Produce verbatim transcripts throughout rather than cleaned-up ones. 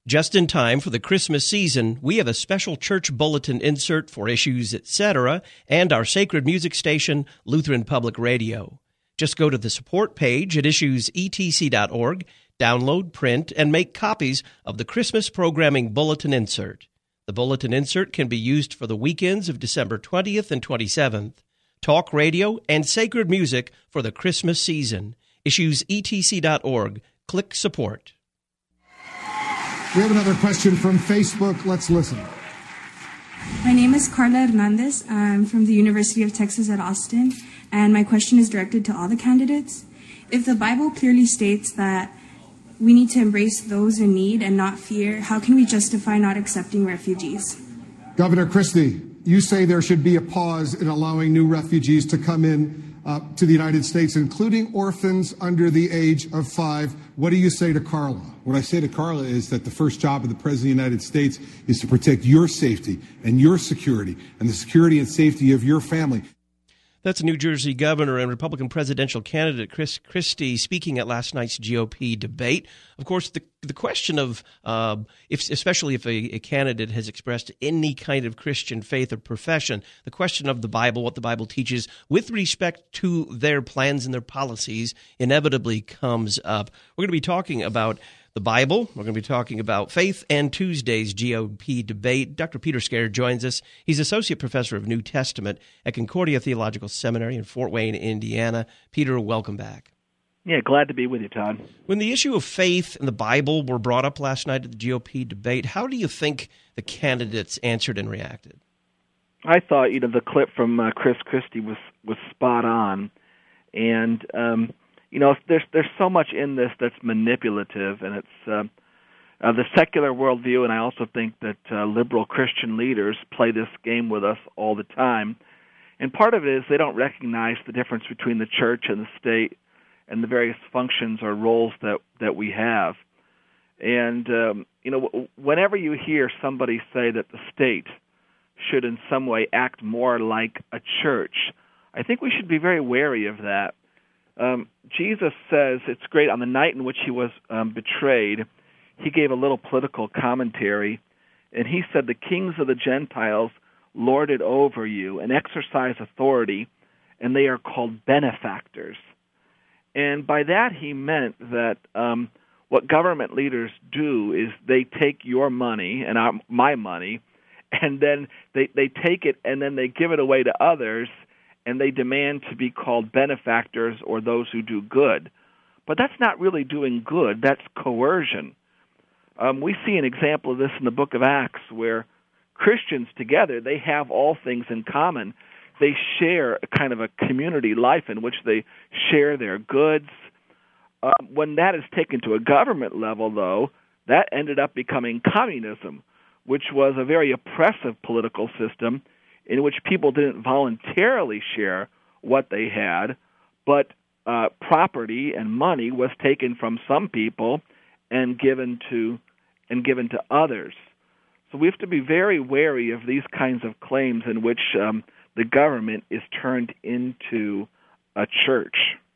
Just in time for the Christmas season, we have a special church bulletin insert for Issues, et cetera, and our sacred music station, Lutheran Public Radio. Just go to the support page at issues e t c dot org, download, print, and make copies of the Christmas programming bulletin insert. The bulletin insert can be used for the weekends of December twentieth and twenty-seventh. Talk radio and sacred music for the Christmas season. issues e t c dot org. Click support. We have another question from Facebook. Let's listen. My name is Carla Hernandez. I'm from the University of Texas at Austin, and my question is directed to all the candidates. If the Bible clearly states that we need to embrace those in need and not fear, how can we justify not accepting refugees? Governor Christie, you say there should be a pause in allowing new refugees to come in uh, to the United States, including orphans under the age of five. What do you say to Carla? What I say to Carla is that the first job of the President of the United States is to protect your safety and your security and the security and safety of your family. That's New Jersey Governor and Republican presidential candidate Chris Christie speaking at last night's G O P debate. Of course, the the question of, uh, if, especially if a, a candidate has expressed any kind of Christian faith or profession, the question of the Bible, what the Bible teaches with respect to their plans and their policies inevitably comes up. We're going to be talking about the Bible. We're going to be talking about faith and Tuesday's G O P debate. Doctor Peter Scair joins us. He's Associate Professor of New Testament at Concordia Theological Seminary in Fort Wayne, Indiana. Peter, welcome back. Yeah, glad to be with you, Todd. When the issue of faith and the Bible were brought up last night at the G O P debate, how do you think the candidates answered and reacted? I thought, you know, the clip from uh, Chris Christie was, was spot on. And, um, you know, there's there's so much in this that's manipulative, and it's uh, uh, the secular worldview, and I also think that uh, liberal Christian leaders play this game with us all the time. And part of it is they don't recognize the difference between the church and the state and the various functions or roles that, that we have. And, um, you know, whenever you hear somebody say that the state should in some way act more like a church, I think we should be very wary of that. Um, Jesus says, it's great, on the night in which he was um, betrayed, he gave a little political commentary, and he said, the kings of the Gentiles lord it over you and exercise authority, and they are called benefactors. And by that he meant that um, what government leaders do is they take your money and our, my money, and then they, they take it and then they give it away to others, and they demand to be called benefactors or those who do good. But that's not really doing good. That's coercion. Um, we see an example of this in the book of Acts, where Christians together, they have all things in common. They share a kind of a community life in which they share their goods. Uh, when that is taken to a government level, though, that ended up becoming communism, which was a very oppressive political system in which people didn't voluntarily share what they had, but uh, property and money was taken from some people and given to and given to others. So we have to be very wary of these kinds of claims in which um, the government is turned into a church.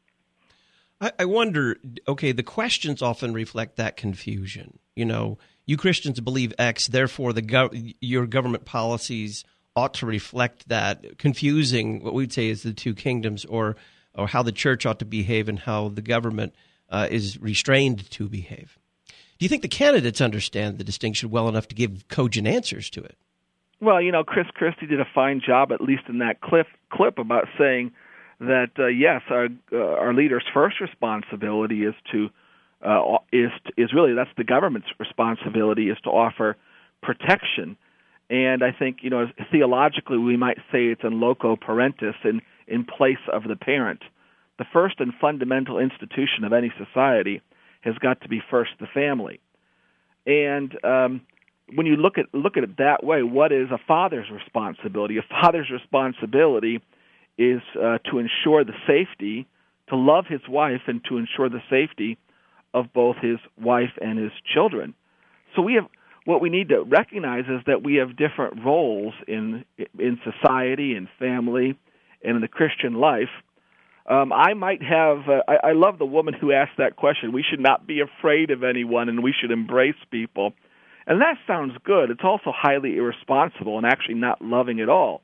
I, I wonder, okay, the questions often reflect that confusion. You know, you Christians believe X, therefore the gov- your government policies ought to reflect that, confusing what we'd say is the two kingdoms, or or how the church ought to behave and how the government uh, is restrained to behave. Do you think the candidates understand the distinction well enough to give cogent answers to it? Well, you know, Chris Christie did a fine job, at least in that clip, clip about saying that, uh, yes, our, uh, our leader's first responsibility is to, uh, is, is really, that's the government's responsibility, is to offer protection. And I think, you know, theologically we might say it's in loco parentis, in, in place of the parent. The first and fundamental institution of any society has got to be first the family. And um, when you look at look at it that way, what is a father's responsibility? A father's responsibility is uh, to ensure the safety, to love his wife, and to ensure the safety of both his wife and his children. So we have what we need to recognize is that we have different roles in in society, in family, and in the Christian life. Um, I might have, uh, I, I love the woman who asked that question. We should not be afraid of anyone, and we should embrace people. And that sounds good. It's also highly irresponsible and actually not loving at all.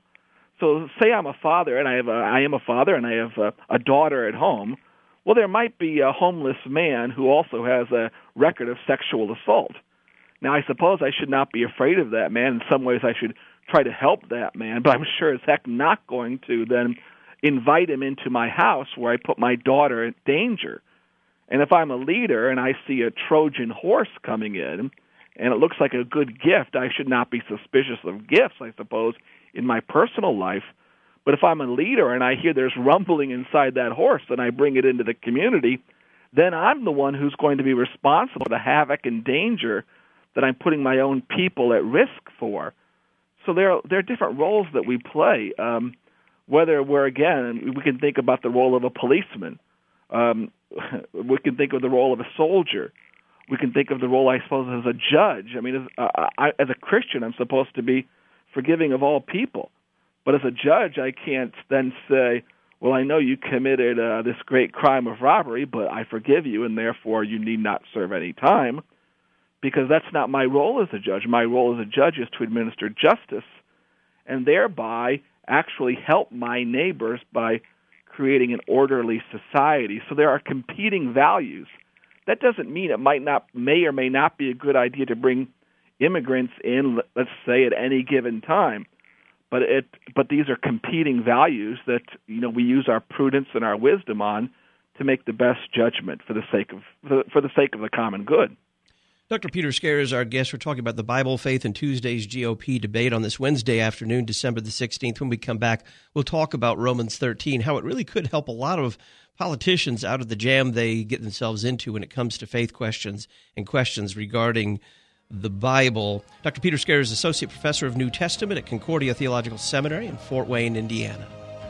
So say I'm a father, and I have a, I am a father, and I have a, a daughter at home. Well, there might be a homeless man who also has a record of sexual assault. Now, I suppose I should not be afraid of that man. In some ways, I should try to help that man, but I'm sure as heck not going to then invite him into my house where I put my daughter in danger. And if I'm a leader and I see a Trojan horse coming in, and it looks like a good gift, I should not be suspicious of gifts, I suppose, in my personal life. But if I'm a leader and I hear there's rumbling inside that horse and I bring it into the community, then I'm the one who's going to be responsible for the havoc and danger that I'm putting my own people at risk for. So there are, there are different roles that we play. Um, whether we're, again, we can think about the role of a policeman. Um, we can think of the role of a soldier. We can think of the role, I suppose, as a judge. I mean, as, uh, I, as a Christian, I'm supposed to be forgiving of all people. But as a judge, I can't then say, well, I know you committed uh, this great crime of robbery, but I forgive you, and therefore you need not serve any time, because that's not my role as a judge. My role as a judge is to administer justice and thereby actually help my neighbors by creating an orderly society. So there are competing values. That doesn't mean it might not, may or may not be a good idea to bring immigrants in, let's say, at any given time. But it, but these are competing values that, you know, we use our prudence and our wisdom on to make the best judgment for the sake of for, for the sake of the common good. Doctor Peter Scarer is our guest. We're talking about the Bible, Faith, and Tuesday's G O P debate on this Wednesday afternoon, December the sixteenth. When we come back, we'll talk about Romans thirteen, how it really could help a lot of politicians out of the jam they get themselves into when it comes to faith questions and questions regarding the Bible. Doctor Peter Scarer is Associate Professor of New Testament at Concordia Theological Seminary in Fort Wayne, Indiana.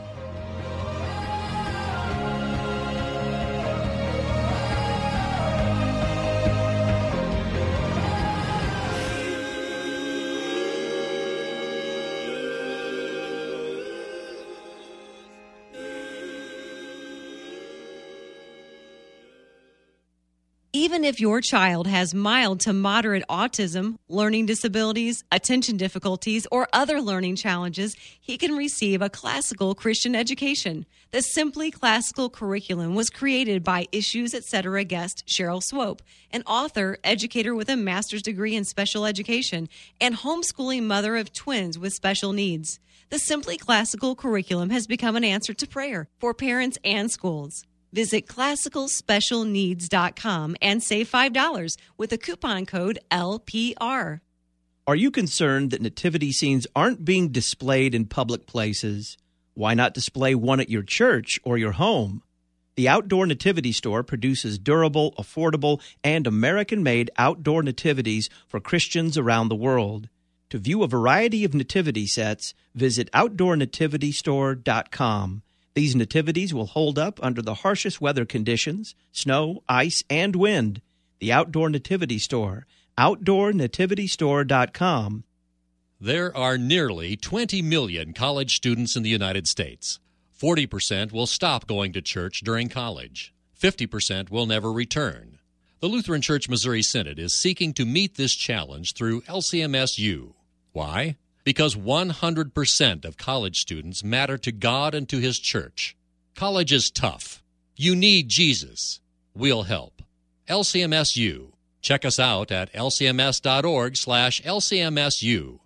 Even if your child has mild to moderate autism, learning disabilities, attention difficulties, or other learning challenges, he can receive a classical Christian education. The Simply Classical curriculum was created by Issues Etc. guest Cheryl Swope, an author, educator with a master's degree in special education, and homeschooling mother of twins with special needs. The Simply Classical curriculum has become an answer to prayer for parents and schools. Visit classical special needs dot com and save five dollars with the coupon code L P R. Are you concerned that nativity scenes aren't being displayed in public places? Why not display one at your church or your home? The Outdoor Nativity Store produces durable, affordable, and American-made outdoor nativities for Christians around the world. To view a variety of nativity sets, visit outdoor nativity store dot com. These nativities will hold up under the harshest weather conditions, snow, ice, and wind. The Outdoor Nativity Store, outdoor nativity store dot com. There are nearly twenty million college students in the United States. forty percent will stop going to church during college. fifty percent will never return. The Lutheran Church Missouri Synod is seeking to meet this challenge through L C M S U. Why? Because one hundred percent of college students matter to God and to His church. College is tough. You need Jesus. We'll help. L C M S U. Check us out at L C M S dot org slash L C M S U.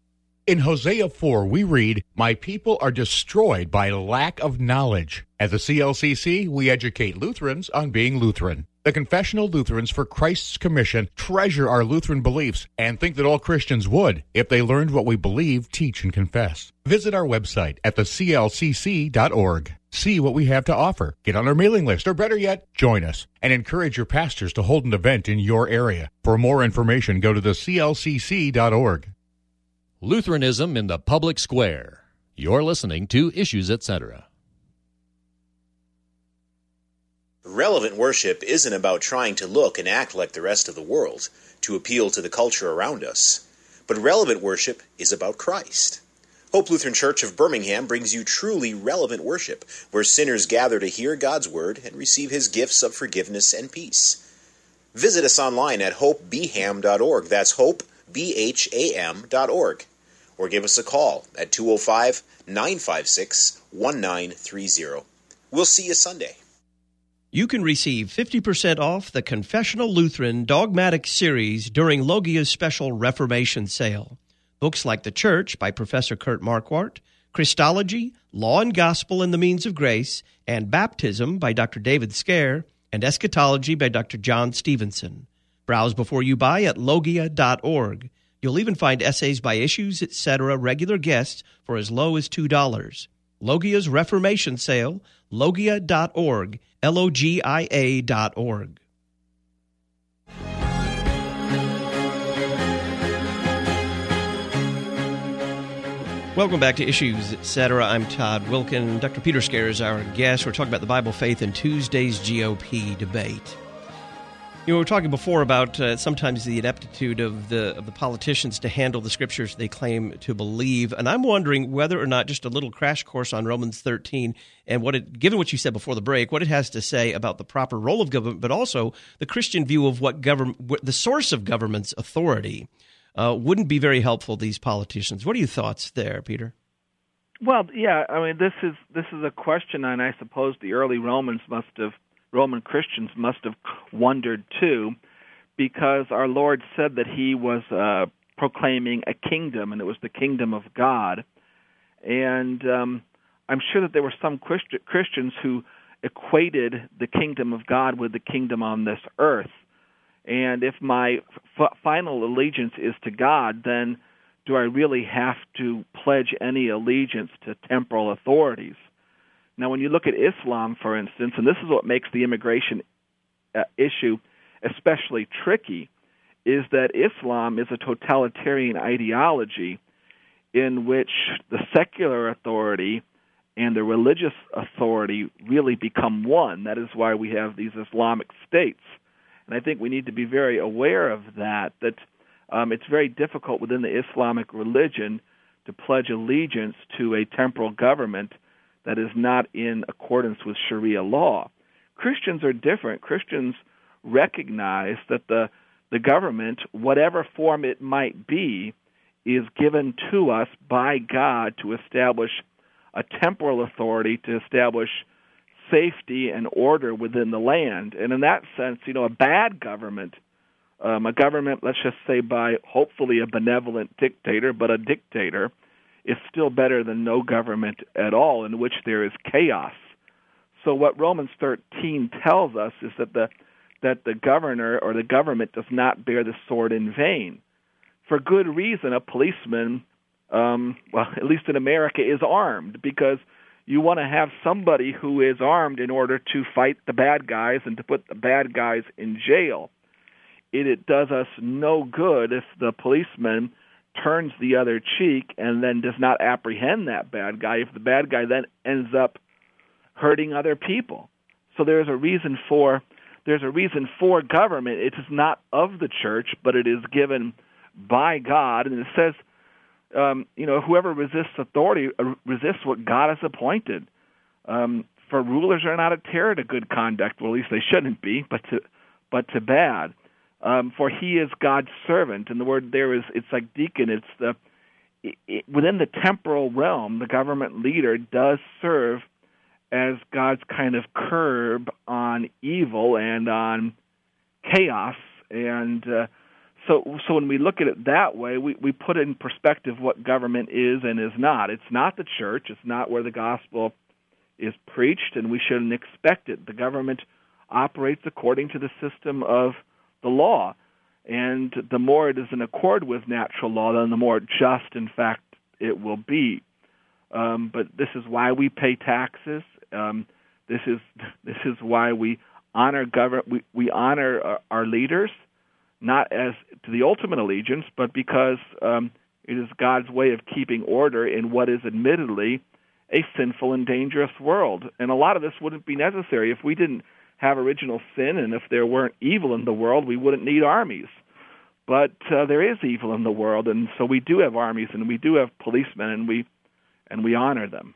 In Hosea four, we read, "My people are destroyed by lack of knowledge." At the C L C C, we educate Lutherans on being Lutheran. The Confessional Lutherans for Christ's Commission treasure our Lutheran beliefs and think that all Christians would if they learned what we believe, teach, and confess. Visit our website at the C L C C dot org. See what we have to offer. Get on our mailing list, or better yet, join us, and encourage your pastors to hold an event in your area. For more information, go to the C L C C dot org. Lutheranism in the public square. You're listening to Issues Etc. Relevant worship isn't about trying to look and act like the rest of the world to appeal to the culture around us, but relevant worship is about Christ. Hope Lutheran Church of Birmingham brings you truly relevant worship, where sinners gather to hear God's Word and receive His gifts of forgiveness and peace. Visit us online at hope b ham dot org. That's hope B H A M dot org, or give us a call at two oh five, nine five six, one nine three oh. We'll see you Sunday. You can receive fifty percent off the Confessional Lutheran Dogmatic Series during Logia's special Reformation sale. Books like The Church by Professor Kurt Marquardt, Christology, Law and Gospel and the Means of Grace, and Baptism by Doctor David Scare, and Eschatology by Doctor John Stevenson. Browse before you buy at logia dot org. You'll even find essays by issues, et cetera, regular guests for as low as two dollars. Logia's Reformation Sale, logia dot org, L O G I A dot org. Welcome back to Issues, et cetera. I'm Todd Wilkin. Doctor Peter Scare is our guest. We're talking about the Bible, faith, and Tuesday's G O P debate. You know, we were talking before about uh, sometimes the ineptitude of the of the politicians to handle the scriptures they claim to believe, and I'm wondering whether or not just a little crash course on Romans thirteen and what it, given what you said before the break, what it has to say about the proper role of government, but also the Christian view of what government, the source of government's authority, uh, wouldn't be very helpful to these politicians. What are your thoughts there, Peter? Well, yeah, I mean, this is this is a question, and I suppose the early Romans must have. Roman Christians must have wondered too, because our Lord said that he was uh, proclaiming a kingdom, and it was the kingdom of God. And um, I'm sure that there were some Christ- Christians who equated the kingdom of God with the kingdom on this earth. And if my f- final allegiance is to God, then do I really have to pledge any allegiance to temporal authorities? Now, when you look at Islam, for instance, and this is what makes the immigration uh, issue especially tricky, is that Islam is a totalitarian ideology in which the secular authority and the religious authority really become one. That is why we have these Islamic states. And I think we need to be very aware of that, that um, it's very difficult within the Islamic religion to pledge allegiance to a temporal government that is not in accordance with Sharia law. Christians are different. Christians recognize that the the government, whatever form it might be, is given to us by God to establish a temporal authority, to establish safety and order within the land. And in that sense, you know, a bad government, um, a government, let's just say by hopefully a benevolent dictator, but a dictator, is still better than no government at all in which there is chaos. So what Romans thirteen tells us is that the that the governor or the government does not bear the sword in vain. For good reason, a policeman, um, well, at least in America, is armed, because you want to have somebody who is armed in order to fight the bad guys and to put the bad guys in jail. It, it does us no good if the policeman turns the other cheek and then does not apprehend that bad guy, if the bad guy then ends up hurting other people. So there's a reason for there's a reason for government. It is not of the church, but it is given by God, and it says, um, you know, whoever resists authority uh, resists what God has appointed. Um, for rulers are not a terror to good conduct. Well, at least they shouldn't be, but to but to bad. Um, for he is God's servant, and the word there is, it's like deacon. It's the it, it, within the temporal realm, the government leader does serve as God's kind of curb on evil and on chaos. And uh, so, so when we look at it that way, we, we put in perspective what government is and is not. It's not the church. It's not where the gospel is preached, and we shouldn't expect it. The government operates according to the system of the law, and the more it is in accord with natural law, then the more just, in fact, it will be. Um, but this is why we pay taxes. Um, this is this is why we honor government. We, we honor our, our leaders, not as to the ultimate allegiance, but because um, it is God's way of keeping order in what is admittedly a sinful and dangerous world. And a lot of this wouldn't be necessary if we didn't have original sin, and if there weren't evil in the world, we wouldn't need armies. But uh, there is evil in the world, and so we do have armies, and we do have policemen, and we and we honor them.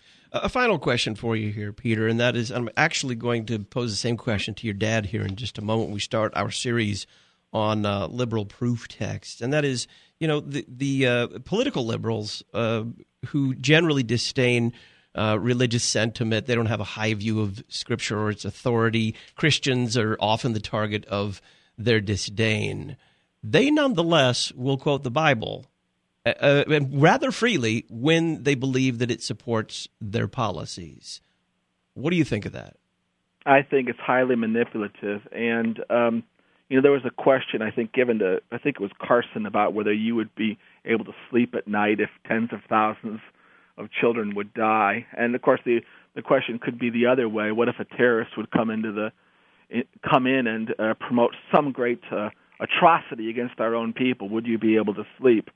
A final question for you here, Peter, and that is, I'm actually going to pose the same question to your dad here in just a moment. We start our series on uh, liberal proof texts, and that is, you know, the, the uh, political liberals uh, who generally disdain uh, religious sentiment. They don't have a high view of Scripture or its authority. Christians are often the target of their disdain. They nonetheless will quote the Bible uh, and rather freely when they believe that it supports their policies. What do you think of that? I think it's highly manipulative. And, um, you know, there was a question, I think, given to, I think it was Carson, about whether you would be able to sleep at night if tens of thousands of children would die. And, of course, the, the question could be the other way. What if a terrorist would come into the come in and uh, promote some great uh, atrocity against our own people? Would you be able to sleep?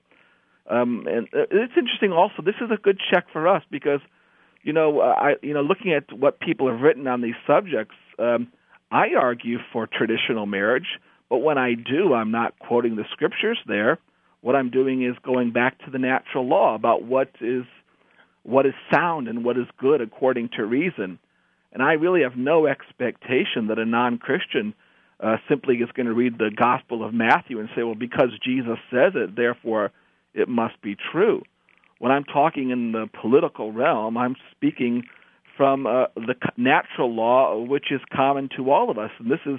Um, and it's interesting also, this is a good check for us because, you know, uh, I, you know, looking at what people have written on these subjects, um, I argue for traditional marriage, but when I do, I'm not quoting the Scriptures there. What I'm doing is going back to the natural law about what is what is sound and what is good according to reason. And I really have no expectation that a non-Christian uh, simply is going to read the Gospel of Matthew and say, well, because Jesus says it, therefore it must be true. When I'm talking in the political realm, I'm speaking from uh, the natural law, which is common to all of us. And this is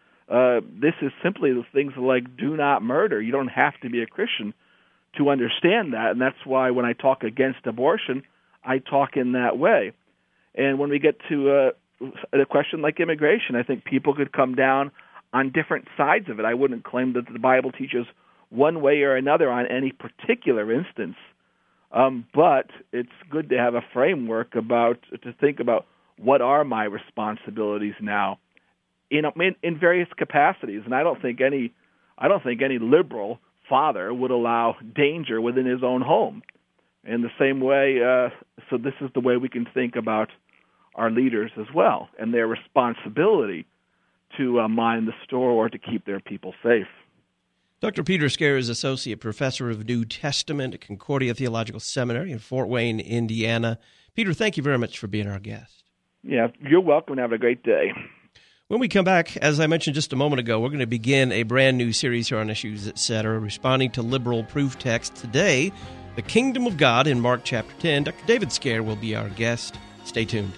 uh, this is simply the things like do not murder. You don't have to be a Christian to understand that. And that's why when I talk against abortion, I talk in that way. And when we get to uh, a question like immigration, I think people could come down on different sides of it. I wouldn't claim that the Bible teaches one way or another on any particular instance. Um, but it's good to have a framework about to think about what are my responsibilities now, in, in in various capacities. And I don't think any I don't think any liberal father would allow danger within his own home. In the same way, uh, so this is the way we can think about our leaders as well and their responsibility to uh, mind the store or to keep their people safe. Doctor Peter Scaer is Associate Professor of New Testament at Concordia Theological Seminary in Fort Wayne, Indiana. Peter, thank you very much for being our guest. Yeah, you're welcome and have a great day. When we come back, as I mentioned just a moment ago, we're going to begin a brand new series here on Issues, et cetera, responding to liberal proof texts. Today, the Kingdom of God in Mark chapter ten. Doctor David Scaer will be our guest. Stay tuned.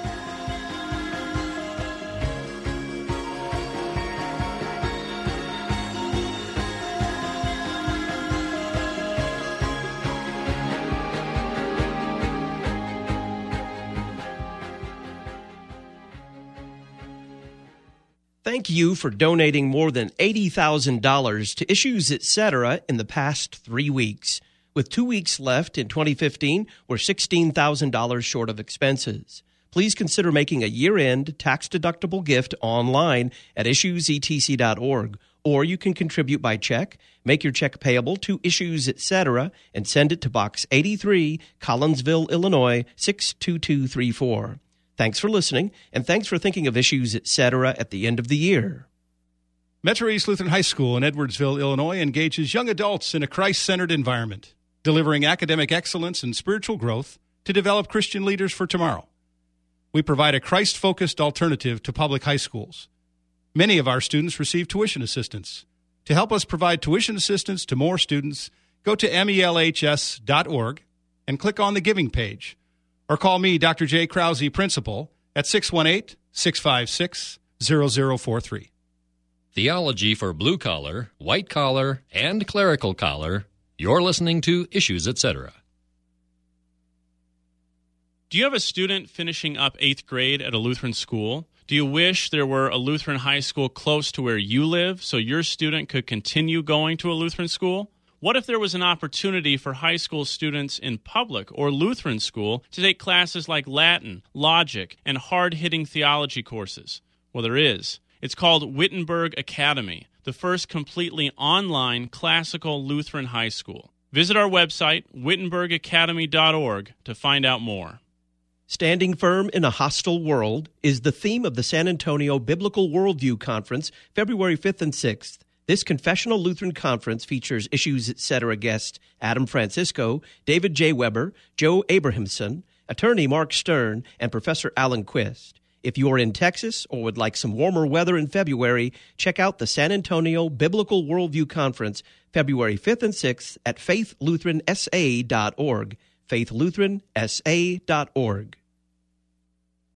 Thank you for donating more than eighty thousand dollars to Issues, et cetera in the past three weeks. With two weeks left in twenty fifteen, we're sixteen thousand dollars short of expenses. Please consider making a year-end tax-deductible gift online at issues e t c dot org, or you can contribute by check. Make your check payable to Issues, et cetera, and send it to Box eighty-three, Collinsville, Illinois, six two two three four. Thanks for listening, and thanks for thinking of Issues, et cetera at the end of the year. Metro East Lutheran High School in Edwardsville, Illinois, engages young adults in a Christ-centered environment, delivering academic excellence and spiritual growth to develop Christian leaders for tomorrow. We provide a Christ-focused alternative to public high schools. Many of our students receive tuition assistance. To help us provide tuition assistance to more students, go to melhs dot org and click on the Giving page, or call me, Doctor J. Krause, Principal, at six one eight, six five six, zero zero four three. Theology for blue collar, white collar, and clerical collar. You're listening to Issues, et cetera. Do you have a student finishing up eighth grade at a Lutheran school? Do you wish there were a Lutheran high school close to where you live so your student could continue going to a Lutheran school? What if there was an opportunity for high school students in public or Lutheran school to take classes like Latin, logic, and hard-hitting theology courses? Well, there is. It's called Wittenberg Academy, the first completely online classical Lutheran high school. Visit our website, wittenberg academy dot org, to find out more. Standing Firm in a Hostile World is the theme of the San Antonio Biblical Worldview Conference, February fifth and sixth. This Confessional Lutheran Conference features Issues, et cetera guests Adam Francisco, David J. Weber, Joe Abrahamson, attorney Mark Stern, and Professor Alan Quist. If you're in Texas or would like some warmer weather in February, check out the San Antonio Biblical Worldview Conference, February fifth and sixth at faith lutheran s a dot org, faith lutheran s a dot org.